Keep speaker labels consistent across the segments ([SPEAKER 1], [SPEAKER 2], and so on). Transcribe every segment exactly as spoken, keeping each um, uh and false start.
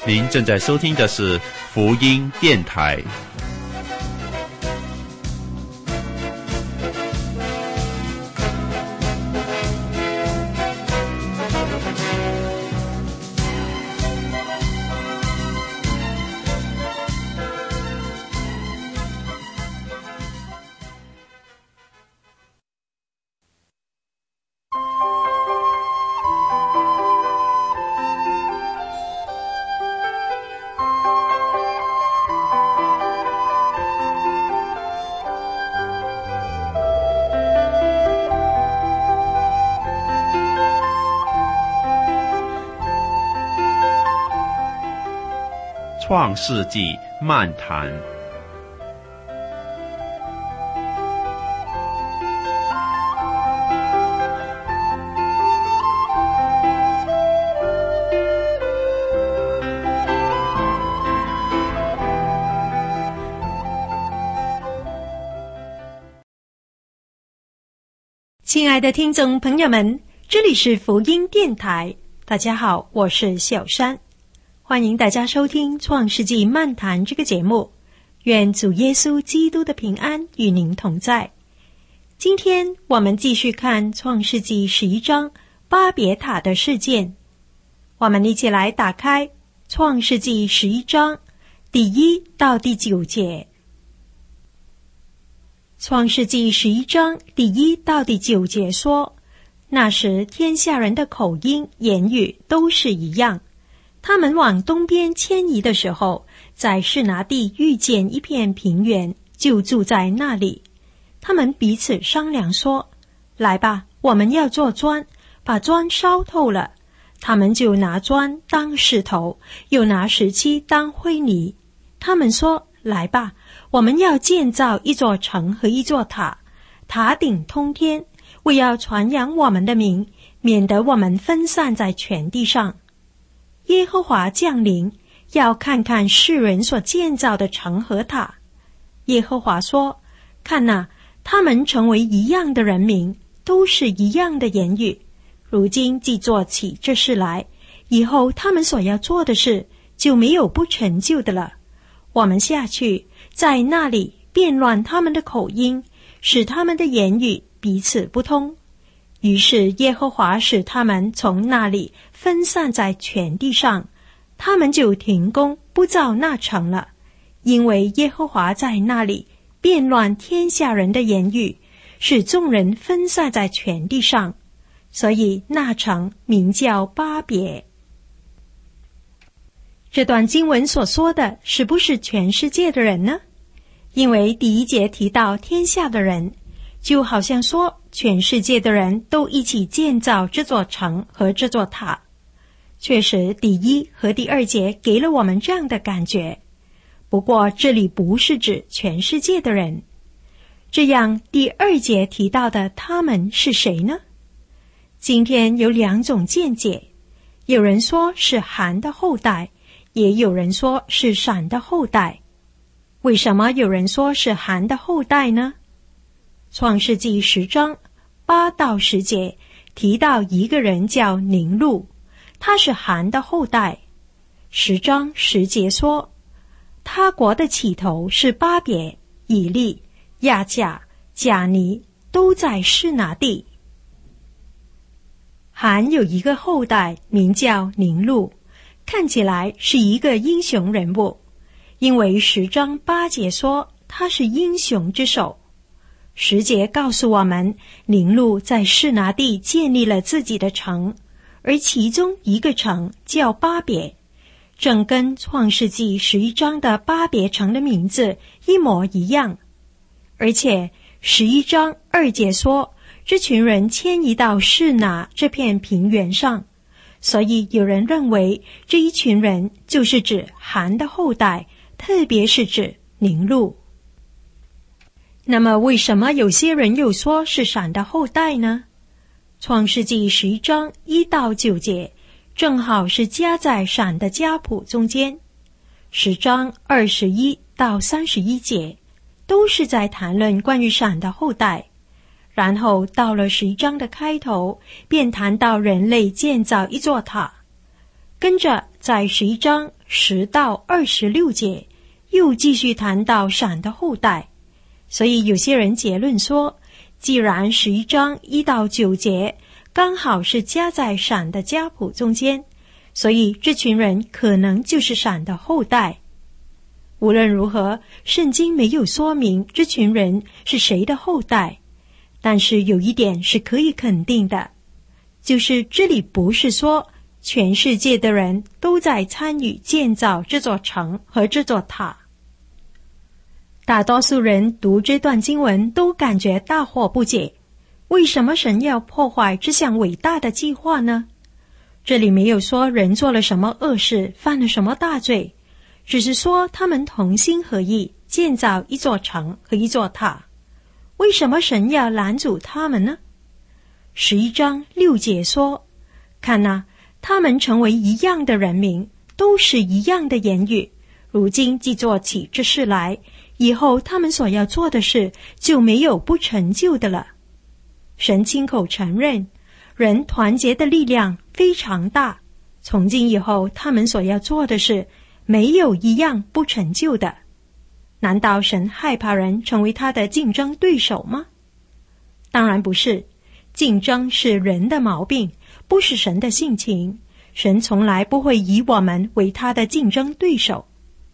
[SPEAKER 1] 您正在收听的是福音电台。创世纪漫谈。
[SPEAKER 2] 亲爱的听众朋友们，这里是福音电台，大家好，我是小山。欢迎大家收听创世纪漫谈这个节目，愿主耶稣基督的平安与您同在。今天我们继续看创世纪十一章巴别塔的事件，我们一起来打开创世纪十一章第一到第九节。创世纪十一章第一到第九节说，那时天下人的口音言语都是一样，他们往东边迁移的时候，在示拿地遇见一片平原，就住在那里。他们彼此商量说，来吧，我们要做砖，把砖烧透了。他们就拿砖当石头，又拿石漆当灰泥。他们说，来吧，我们要建造一座城和一座塔，塔顶通天，为要传扬我们的名，免得我们分散在全地上。耶和华降临，要看看世人所建造的城和塔。耶和华说，看哪，他们成为一样的人民，都是一样的言语。如今既做起这事来，以后他们所要做的事，就没有不成就的了。我们下去，在那里变乱他们的口音，使他们的言语彼此不通。于是耶和华使他们从那里分散在全地上，他们就停工不造那城了，因为耶和华在那里变乱天下人的言语，使众人分散在全地上，所以那城名叫巴别。这段经文所说的是不是全世界的人呢？因为第一节提到天下的人，就好像说全世界的人都一起建造这座城和这座塔。确实第一和第二节给了我们这样的感觉，不过这里不是指全世界的人。这样第二节提到的他们是谁呢？今天有两种见解，有人说是含的后代，也有人说是闪的后代。为什么有人说是含的后代呢？创世纪十章八到十节提到一个人叫宁录，他是含的后代。十章十节说，他国的起头是巴别、以利、亚甲、贾尼，都在示拿地。含有一个后代名叫宁录，看起来是一个英雄人物，因为十章八节说他是英雄之首。十节告诉我们，宁录在示拿地建立了自己的城，而其中一个城叫巴别，正跟创世纪十一章的巴别城的名字一模一样。而且十一章二节说，这群人迁移到示拿这片平原上，所以有人认为这一群人就是指含的后代，特别是指宁录。那么为什么有些人又说是闪的后代呢？创世纪十一章一到九节正好是加在闪的家谱中间，十章二十一到三十一节都是在谈论关于闪的后代，然后到了十一章的开头便谈到人类建造一座塔。 跟着在十一章十到二十六节又继续谈到闪的后代。所以有些人结论说，既然十一章一到九节刚好是夹在闪的家谱中间，所以这群人可能就是闪的后代。无论如何，圣经没有说明这群人是谁的后代，但是有一点是可以肯定的，就是这里不是说全世界的人都在参与建造这座城和这座塔。大多数人读这段经文都感觉大惑不解，为什么神要破坏这项伟大的计划呢？这里没有说人做了什么恶事，犯了什么大罪，只是说他们同心合意建造一座城和一座塔。为什么神要拦阻他们呢？十一章六节说，看哪，他们成为一样的人民，都是一样的言语，如今既做起这事来，以后他们所要做的事就没有不成就的了。神亲口承认，人团结的力量非常大，从今以后他们所要做的事没有一样不成就的。难道神害怕人成为他的竞争对手吗？当然不是，竞争是人的毛病，不是神的性情。神从来不会以我们为他的竞争对手。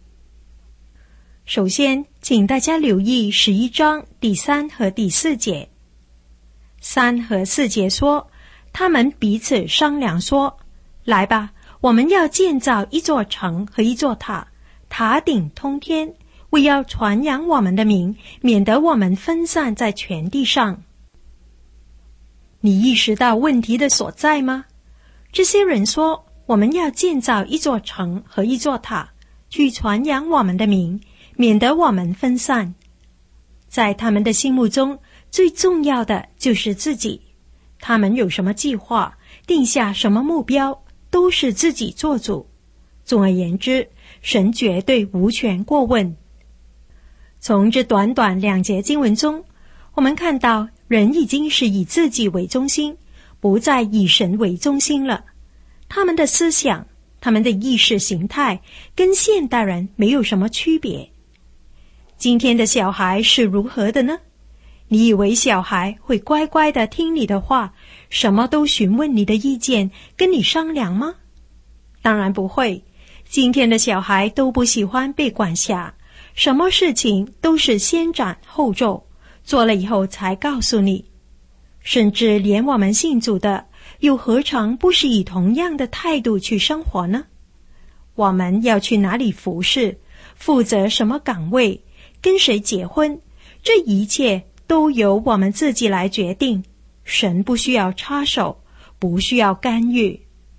[SPEAKER 2] 首先，请大家留意十一章第三和第四节。三和四节说，他们彼此商量说，来吧，我们要建造一座城和一座塔，塔顶通天，为要传扬我们的名，免得我们分散在全地上。你意识到问题的所在吗？这些人说，我们要建造一座城和一座塔，去传扬我们的名，免得我们分散。在他们的心目中，最重要的就是自己。他们有什么计划，定下什么目标，都是自己做主。总而言之，神绝对无权过问。从这短短两节经文中，我们看到人已经是以自己为中心，不再以神为中心了。他们的思想，他们的意识形态跟现代人没有什么区别。今天的小孩是如何的呢？你以为小孩会乖乖地听你的话，什么都询问你的意见，跟你商量吗？当然不会。今天的小孩都不喜欢被管辖，什么事情都是先斩后奏，做了以后才告诉你。甚至连我们信主的，又何尝不是以同样的态度去生活呢？我们要去哪里服侍，负责什么岗位，跟谁结婚，这一切都由我们自己来决定，神不需要插手，不需要干预。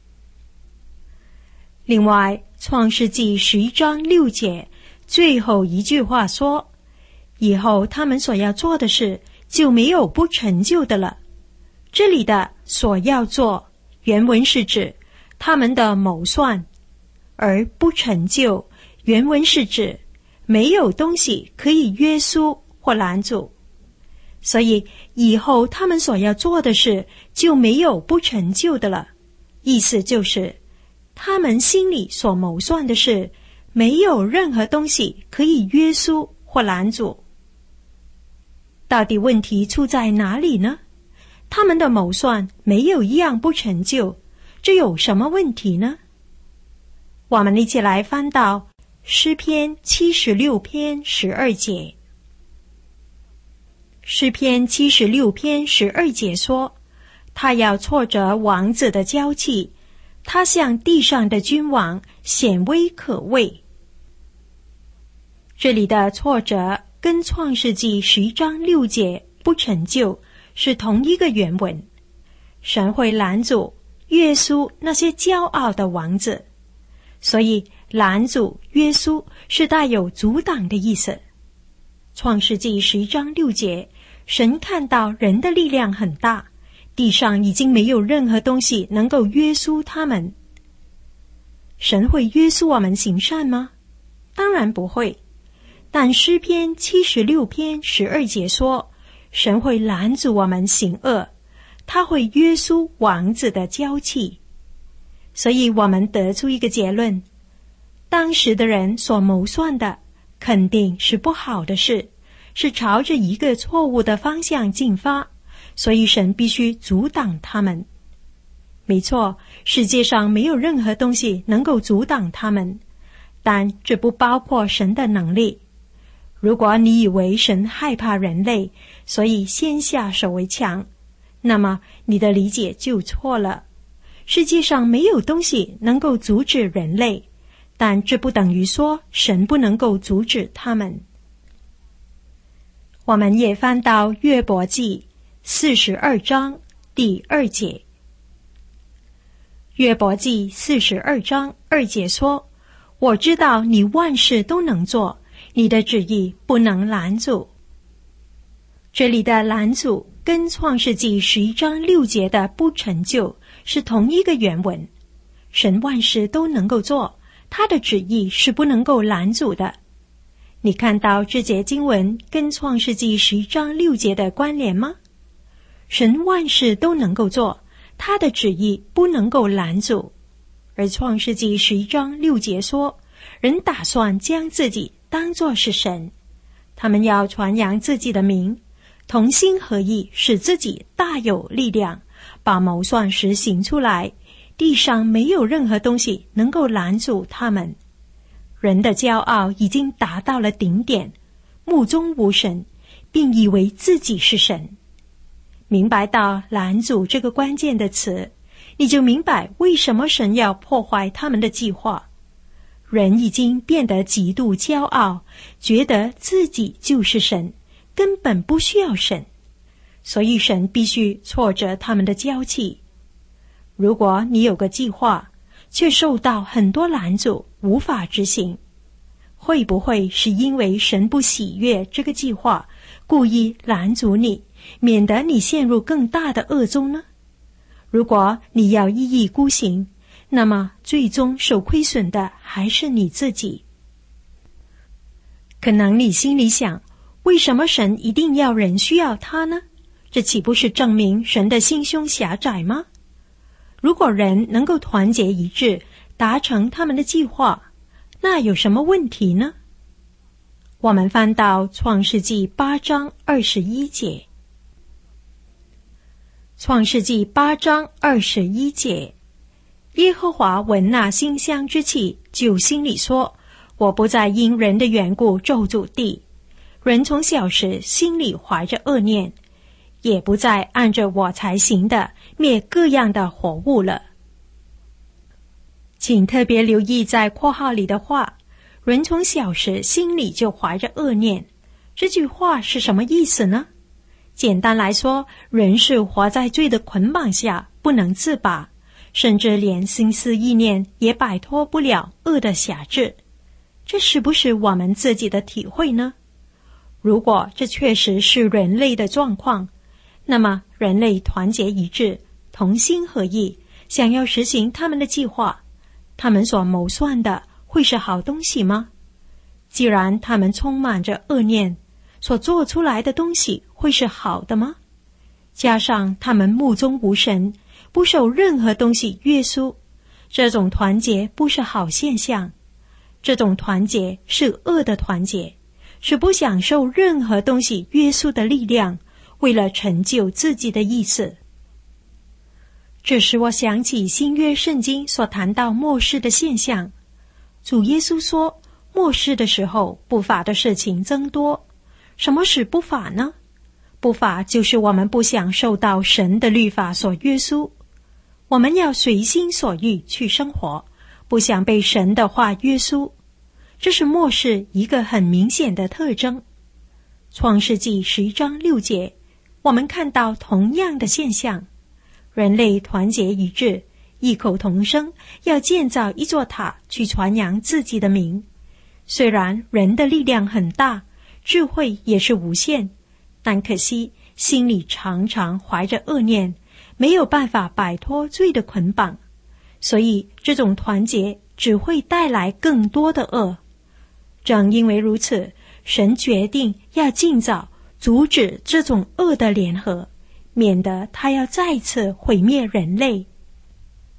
[SPEAKER 2] 另外，创世纪十一章六节最后一句话说，以后他们所要做的事就没有不成就的了。这里的所要做，原文是指他们的谋算，而不成就，原文是指没有东西可以约束或拦阻。所以以后他们所要做的事就没有不成就的了，意思就是他们心里所谋算的事没有任何东西可以约束或拦阻。到底问题出在哪里呢？他们的谋算没有一样不成就，这有什么问题呢？我们一起来翻到诗篇七十六篇十二节。诗篇七十六篇十二节说，他要挫折王子的骄气，他向地上的君王显威可畏。这里的挫折跟创世纪十一章六节不成就是同一个原文。神会拦阻约束那些骄傲的王子，所以拦阻约束是带有阻挡的意思。创世纪十一章六节，神看到人的力量很大，地上已经没有任何东西能够约束他们。神会约束我们行善吗？当然不会。但诗篇七十六篇十二节说，神会拦阻我们行恶，他会约束王子的骄气。 所以我们得出一个结论，当时的人所谋算的肯定是不好的事，是朝着一个错误的方向进发，所以神必须阻挡他们。没错，世界上没有任何东西能够阻挡他们，但这不包括神的能力。如果你以为神害怕人类，所以先下手为强，那么你的理解就错了。世界上没有东西能够阻止人类，但这不等于说神不能够阻止他们。我们也翻到约伯记四十二章第二节。约伯记四十二章二节说，我知道你万事都能做，你的旨意不能拦阻。这里的拦阻跟创世纪十一章六节的不成就是同一个原文。神万事都能够做，他的旨意是不能够拦阻的。你看到这节经文跟创世纪十一章六节的关联吗？神万事都能够做，他的旨意不能够拦阻。而创世纪十一章六节说，人打算将自己当作是神，他们要传扬自己的名，同心合意，使自己大有力量，把谋算实行出来，地上没有任何东西能够拦阻他们。人的骄傲已经达到了顶点，目中无神，并以为自己是神。明白到拦阻这个关键的词，你就明白为什么神要破坏他们的计划。人已经变得极度骄傲，觉得自己就是神，根本不需要神，所以神必须挫折他们的骄气。如果你有个计划，却受到很多拦阻，无法执行，会不会是因为神不喜悦这个计划，故意拦阻你，免得你陷入更大的恶中呢？如果你要一意孤行，那么最终受亏损的还是你自己。可能你心里想，为什么神一定要人需要他呢？这岂不是证明神的心胸狭窄吗？如果人能够团结一致，达成他们的计划，那有什么问题呢？我们翻到创世纪八章二十一节。创世纪八章二十一节，耶和华闻那馨香之气，就心里说，我不再因人的缘故咒诅地，人从小时心里怀着恶念，也不再按着我才行的灭各样的活物了。请特别留意在括号里的话，人从小时心里就怀着恶念，这句话是什么意思呢？简单来说，人是活在罪的捆绑下，不能自拔，甚至连心思意念也摆脱不了恶的辖制。这是不是我们自己的体会呢？如果这确实是人类的状况，那么人类团结一致，同心合意，想要实行他们的计划，他们所谋算的会是好东西吗？既然他们充满着恶念，所做出来的东西会是好的吗？加上他们目中无神，不受任何东西约束，这种团结不是好现象。这种团结是恶的团结，是不享受任何东西约束的力量，为了成就自己的意思。这使我想起新约圣经所谈到末世的现象。主耶稣说，末世的时候，不法的事情增多。什么是不法呢？不法就是我们不想受到神的律法所约束，我们要随心所欲去生活，不想被神的话约束。这是末世一个很明显的特征。创世纪十一章六节，我们看到同样的现象。人类团结一致，异口同声，要建造一座塔去传扬自己的名。虽然人的力量很大，智慧也是无限，但可惜心里常常怀着恶念，没有办法摆脱罪的捆绑，所以这种团结只会带来更多的恶。正因为如此，神决定要尽早阻止这种恶的联合，免得他要再次毁灭人类。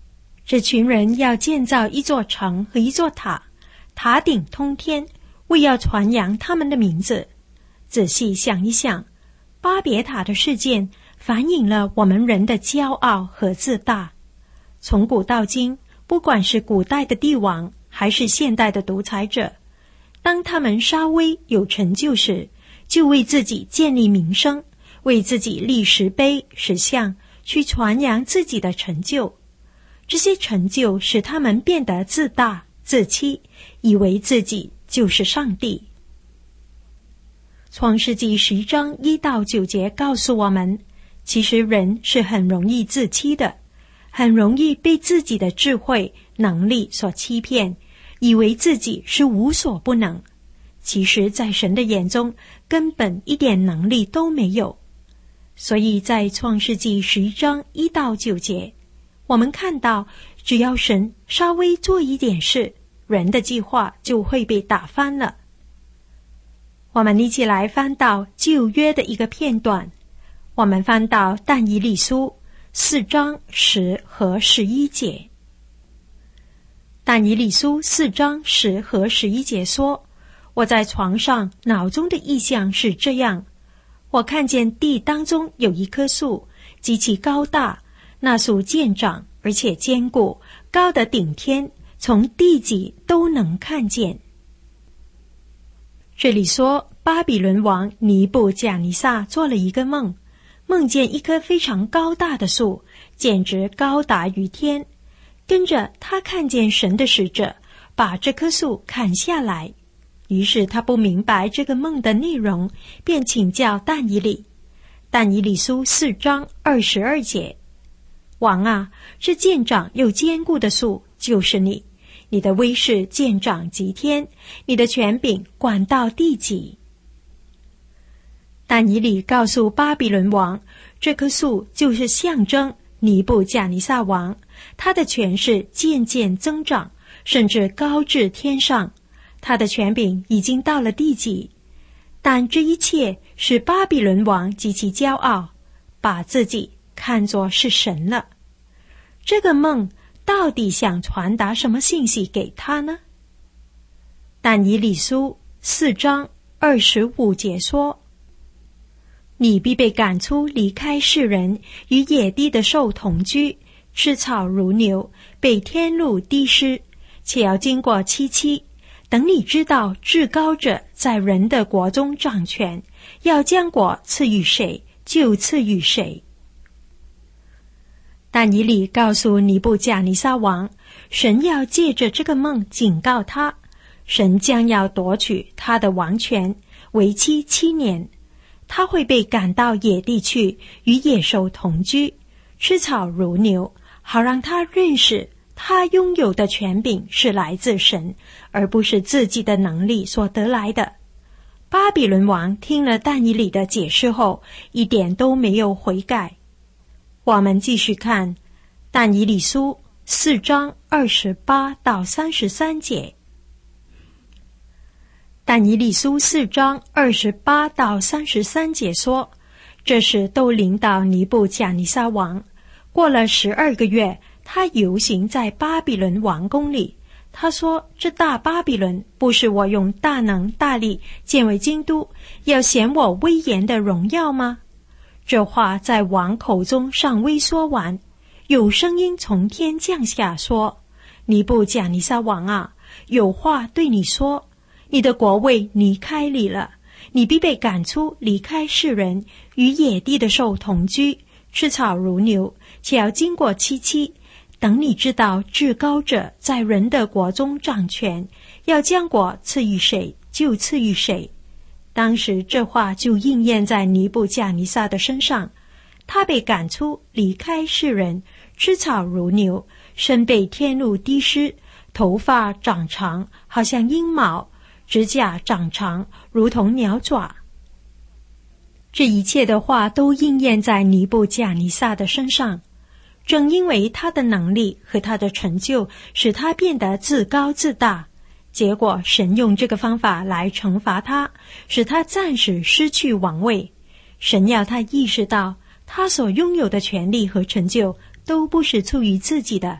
[SPEAKER 2] 这群人要建造一座城和一座塔，塔顶通天，为要传扬他们的名字。仔细想一想，巴别塔的事件反映了我们人的骄傲和自大。从古到今，不管是古代的帝王还是现代的独裁者，当他们稍微有成就时，就为自己建立名声，为自己立石碑石像，去传扬自己的成就。这些成就使他们变得自大自欺，以为自己就是上帝。创世纪十章一到九节告诉我们，其实人是很容易自欺的，很容易被自己的智慧能力所欺骗，以为自己是无所不能。其实在神的眼中根本一点能力都没有。所以在创世纪十一章一到九节，我们看到只要神稍微做一点事，人的计划就会被打翻了。我们一起来翻到旧约的一个片段，我们翻到但以理书四章十和十一节。但以理书四章十和十一节说，我在床上脑中的意象是这样，我看见地当中有一棵树，极其高大，那树健长而且坚固，高得顶天，从地极都能看见。这里说巴比伦王尼布甲尼撒做了一个梦，梦见一棵非常高大的树，简直高达于天。跟着他看见神的使者把这棵树砍下来，于是他不明白这个梦的内容，便请教但以理。但以理书四章二十二节，王啊，这健长又坚固的树就是你，你的威势健长极天，你的权柄管到地极。但以理告诉巴比伦王，这棵树就是象征尼布甲尼撒王，他的权势渐渐增长，甚至高至天上，他的权柄已经到了地极。但这一切使巴比伦王极其骄傲，把自己看作是神了。这个梦到底想传达什么信息给他呢？但以理书四章二十五节说，你必被赶出，离开世人，与野地的兽同居，吃草如牛，被天露滴湿，且要经过七七，等你知道至高者在人的国中掌权，要将国赐予谁，就赐予谁。但以理告诉尼布甲尼撒王，神要借着这个梦警告他，神将要夺取他的王权，为期七年。他会被赶到野地去，与野兽同居，吃草如牛，好让他认识他拥有的权柄是来自神，而不是自己的能力所得来的。巴比伦王听了但以理的解释后，一点都没有悔改。我们继续看但以理书四章二十八到三十三节。但以理书四章二十八到三十三节说，这事都临到尼布甲尼撒王。过了十二个月，他游行在巴比伦王宫里。他说，这大巴比伦不是我用大能大力建为京都，要显我威严的荣耀吗？这话在王口中尚未说完，有声音从天降下说，尼布甲尼撒王啊，有话对你说，你的国位离开你了，你必被赶出，离开世人，与野地的兽同居，吃草如牛，且要经过七七，等你知道至高者在人的国中掌权，要将国赐予谁，就赐予谁。当时这话就应验在尼布甲尼撒的身上，他被赶出，离开世人，吃草如牛，身被天露滴湿，头发长长，好像鹰毛，指甲长长，如同鸟爪。这一切的话都应验在尼布甲尼撒的身上。正因为他的能力和他的成就，使他变得自高自大，结果神用这个方法来惩罚他，使他暂时失去王位。神要他意识到，他所拥有的权利和成就都不是出于自己的，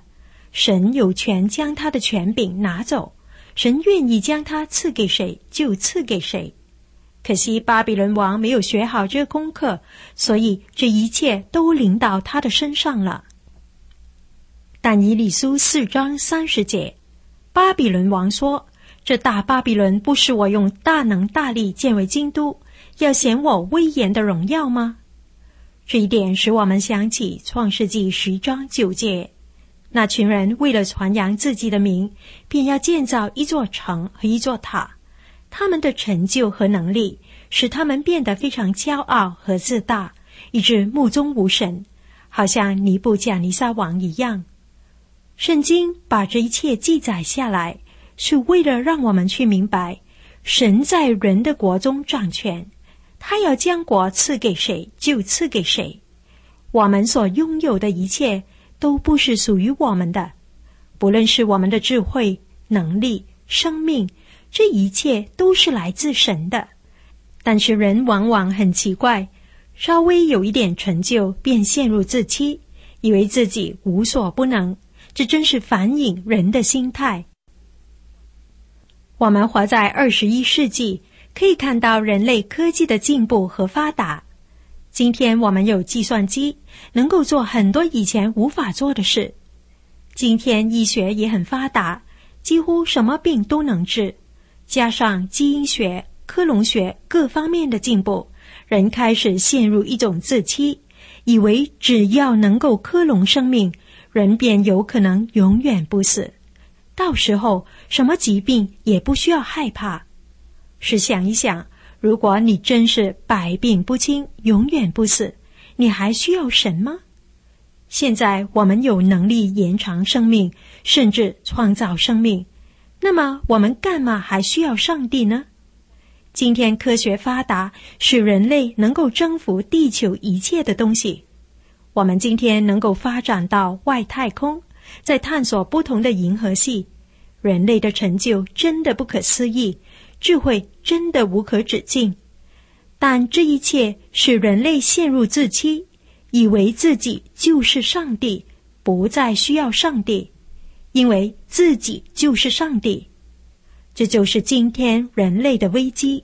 [SPEAKER 2] 神有权将他的权柄拿走，神愿意将他赐给谁就赐给谁。可惜巴比伦王没有学好这功课，所以这一切都临到他的身上了。但以理书四章三十节，巴比伦王说，这大巴比伦不是我用大能大力建为京都，要显我威严的荣耀吗？这一点使我们想起创世纪十章九节，那群人为了传扬自己的名，便要建造一座城和一座塔。他们的成就和能力使他们变得非常骄傲和自大，以致目中无神，好像尼布甲尼撒王一样。圣经把这一切记载下来，是为了让我们去明白，神在人的国中掌权，他要将国赐给谁就赐给谁。我们所拥有的一切都不是属于我们的，不论是我们的智慧、能力、生命，这一切都是来自神的。但是人往往很奇怪，稍微有一点成就便陷入自欺，以为自己无所不能，这真是反映人的心态。我们活在二十一世纪，可以看到人类科技的进步和发达。今天我们有计算机，能够做很多以前无法做的事。今天医学也很发达，几乎什么病都能治。加上基因学、克隆学各方面的进步，人开始陷入一种自欺，以为只要能够克隆生命，人便有可能永远不死。到时候什么疾病也不需要害怕。试想一想，如果你真是百病不侵，永远不死，你还需要神吗？现在我们有能力延长生命，甚至创造生命，那么我们干嘛还需要上帝呢？今天科学发达，使人类能够征服地球一切的东西。我们今天能够发展到外太空，在探索不同的银河系，人类的成就真的不可思议，智慧真的无可止境。但这一切使人类陷入自欺，以为自己就是上帝，不再需要上帝，因为自己就是上帝。这就是今天人类的危机。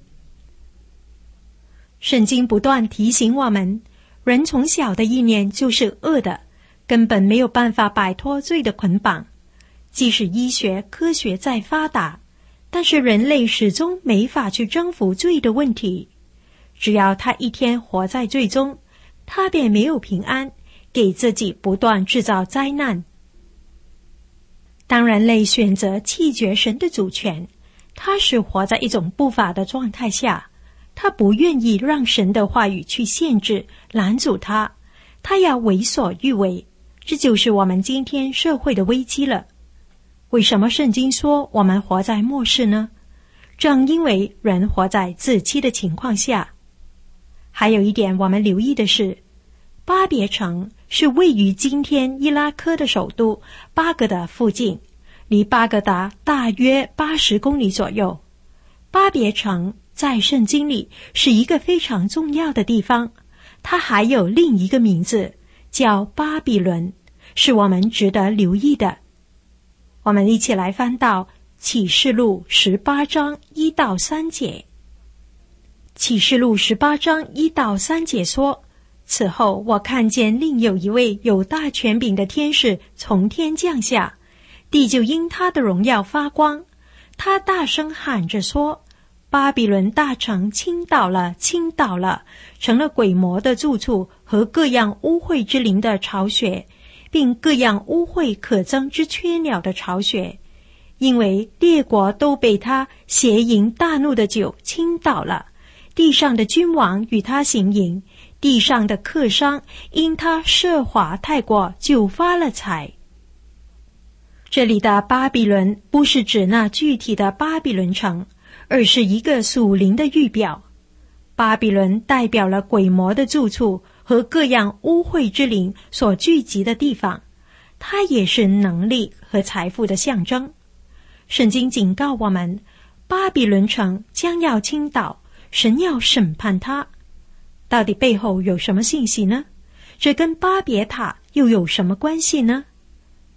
[SPEAKER 2] 圣经不断提醒我们，人从小的意念就是恶的，根本没有办法摆脱罪的捆绑。即使医学科学再发达，但是人类始终没法去征服罪的问题。只要他一天活在罪中，他便没有平安，给自己不断制造灾难。当人类选择弃绝神的主权，他是活在一种不法的状态下，他不愿意让神的话语去限制、拦阻他，他要为所欲为。这就是我们今天社会的危机了。为什么圣经说我们活在末世呢？正因为人活在自欺的情况下。还有一点我们留意的是，巴别城是位于今天伊拉克的首都巴格达附近，离巴格达大约八十公里左右。巴别城在圣经里是一个非常重要的地方，它还有另一个名字叫巴比伦，是我们值得留意的。我们一起来翻到启示录十八章一到三节。启示录十八章一到三节说，此后我看见另有一位有大权柄的天使从天降下，地就因他的荣耀发光。他大声喊着说，巴比伦大城倾倒了，倾倒了，成了鬼魔的住处和各样污秽之灵的巢穴，并各样污秽可憎之雀鸟的巢穴，因为列国都被他邪淫大怒的酒倾倒了。地上的君王与他行淫，地上的客商因他奢华太过就发了财。这里的巴比伦不是指那具体的巴比伦城，而是一个属灵的预表。巴比伦代表了鬼魔的住处和各样污秽之灵所聚集的地方，它也是能力和财富的象征。圣经警告我们，巴比伦城将要倾倒，神要审判它。到底背后有什么信息呢？这跟巴别塔又有什么关系呢？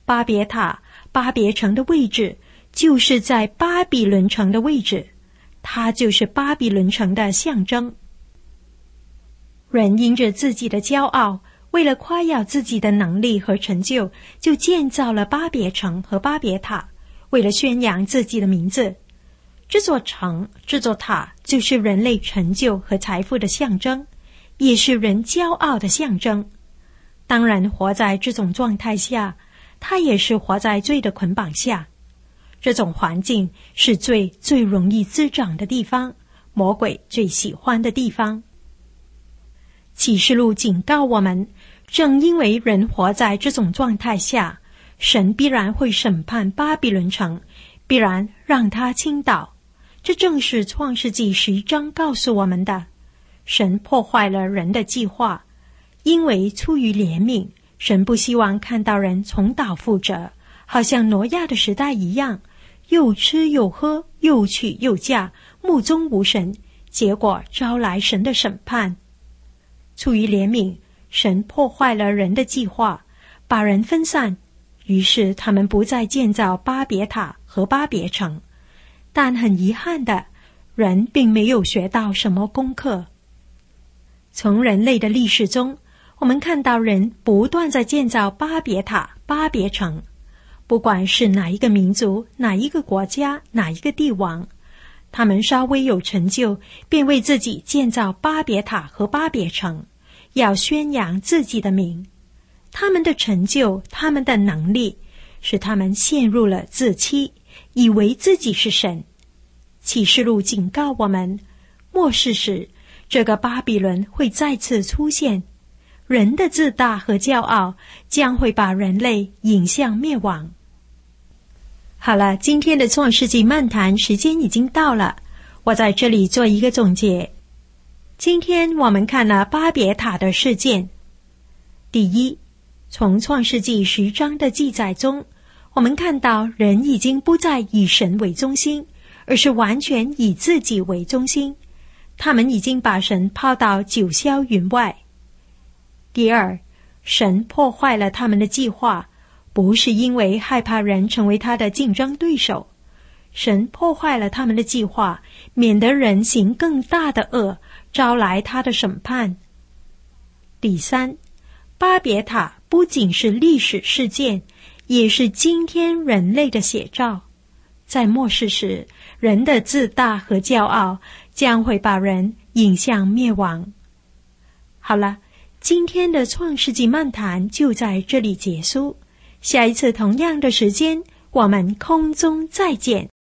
[SPEAKER 2] 巴别塔、巴别城的位置就是在巴比伦城的位置，它就是巴比伦城的象征。人因着自己的骄傲，为了夸耀自己的能力和成就，就建造了巴别城和巴别塔，为了宣扬自己的名字。这座城、这座塔就是人类成就和财富的象征，也是人骄傲的象征。当然，活在这种状态下，他也是活在罪的捆绑下。这种环境是罪最容易滋长的地方，魔鬼最喜欢的地方。启示录警告我们，正因为人活在这种状态下，神必然会审判巴比伦城，必然让他倾倒。这正是创世纪十一章告诉我们的。神破坏了人的计划，因为出于怜悯，神不希望看到人重蹈覆辙，好像挪亚的时代一样，又吃又喝，又娶又嫁，目中无神，结果招来神的审判。出于怜悯，神破坏了人的计划，把人分散，于是他们不再建造巴别塔和巴别城。但很遗憾的，人并没有学到什么功课。从人类的历史中，我们看到人不断在建造巴别塔、巴别城，不管是哪一个民族、哪一个国家、哪一个帝王，他们稍微有成就，便为自己建造巴别塔和巴别城，要宣扬自己的名。他们的成就、他们的能力，使他们陷入了自欺，以为自己是神。启示录警告我们，末世时，这个巴比伦会再次出现，人的自大和骄傲将会把人类引向灭亡。好了，今天的创世纪漫谈时间已经到了，我在这里做一个总结。今天我们看了巴别塔的事件。第一，从创世纪十章的记载中，我们看到人已经不再以神为中心，而是完全以自己为中心，他们已经把神抛到九霄云外。第二，神破坏了他们的计划，不是因为害怕人成为他的竞争对手，神破坏了他们的计划，免得人行更大的恶，招来他的审判。第三，巴别塔不仅是历史事件，也是今天人类的写照。在末世时，人的自大和骄傲将会把人引向灭亡。好了，今天的创世纪漫谈就在这里结束，下一次同样的时间，我们空中再见。